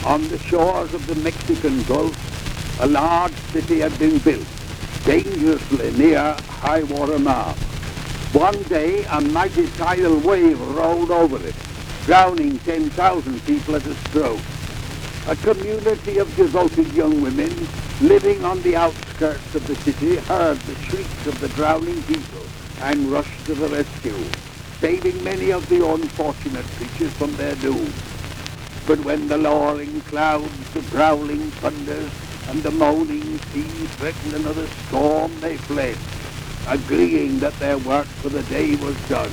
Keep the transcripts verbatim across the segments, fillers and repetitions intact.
On the shores of the Mexican Gulf, a large city had been built, dangerously near high water mark. One day, a mighty tidal wave rolled over it, drowning ten thousand people at a stroke. A community of devoted young women living on the outskirts of the city heard the shrieks of the drowning people and rushed to the rescue, saving many of the unfortunate creatures from their doom. But when the lowering clouds, the growling thunders, and the moaning sea threatened another storm, they fled, agreeing that their work for the day was done.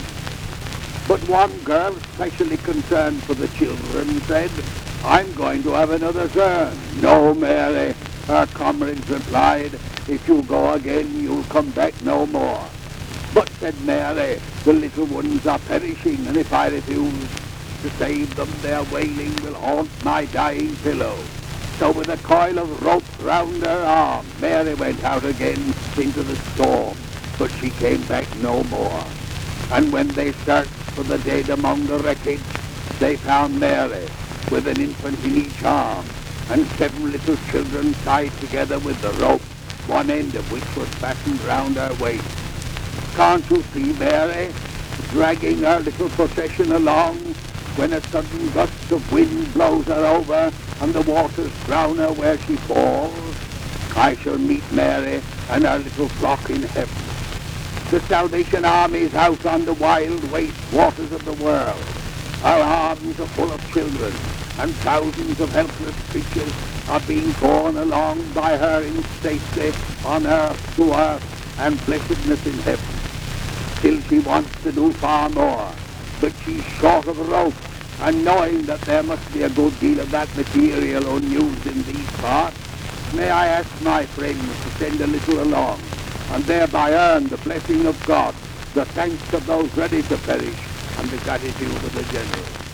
But one girl, specially concerned for the children, said, "I'm going to have another turn." "No, Mary," her comrades replied, "if you go again, you'll come back no more." "But," said Mary, "the little ones are perishing, and if I refuse to save them, their wailing will haunt my dying pillow." So with a coil of rope round her arm, Mary went out again into the storm, but she came back no more. And when they searched for the dead among the wreckage, they found Mary with an infant in each arm, and seven little children tied together with the rope, one end of which was fastened round her waist. Can't you see Mary dragging her little procession along, when a sudden gust of wind blows her over and the waters drown her where she falls? I shall meet Mary and her little flock in heaven. The Salvation Army is out on the wild waste waters of the world. Our arms are full of children, and thousands of helpless creatures are being borne along by her in safety on earth to earth and blessedness in heaven. Still she wants to do far more, but she's short of rope, and knowing that there must be a good deal of that material unused in these parts, may I ask my friends to send a little along, and thereby earn the blessing of God, the thanks of those ready to perish, and the gratitude of the generous.